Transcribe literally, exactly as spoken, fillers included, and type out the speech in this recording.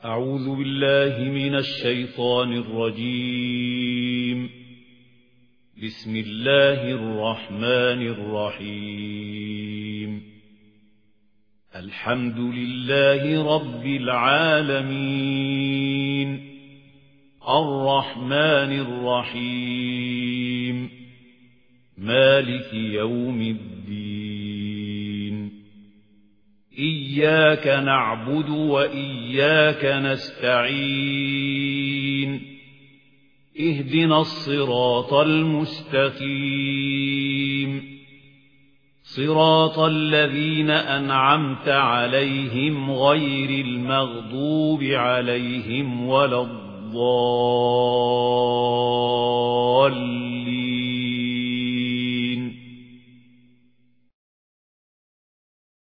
أعوذ بالله من الشيطان الرجيم. بسم الله الرحمن الرحيم. الحمد لله رب العالمين، الرحمن الرحيم، مالك يوم الدين. إياك نعبد وإياك نستعين. اهدنا الصراط المستقيم، صراط الذين أنعمت عليهم غير المغضوب عليهم ولا الضالين.